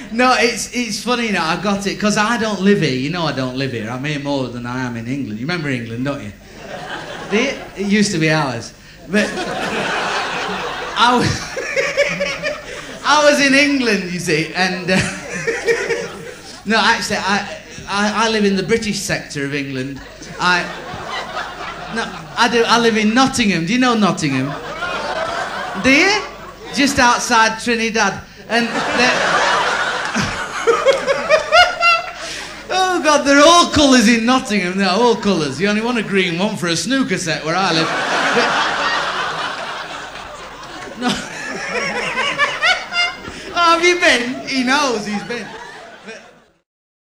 No, it's funny now. I got it because I don't live here. You know, I don't live here. I'm here more than I am in England. You remember England, don't you? Do you? It used to be ours, but I was in England, you see, and no, actually, I live in the British sector of England. I do. I live in Nottingham. Do you know Nottingham? Do you? Just outside Trinidad, and. Oh God, they're all colours in Nottingham. They're all colours. You only want a green one for a snooker set where I live. But, no. Oh, have you been? He knows he's been.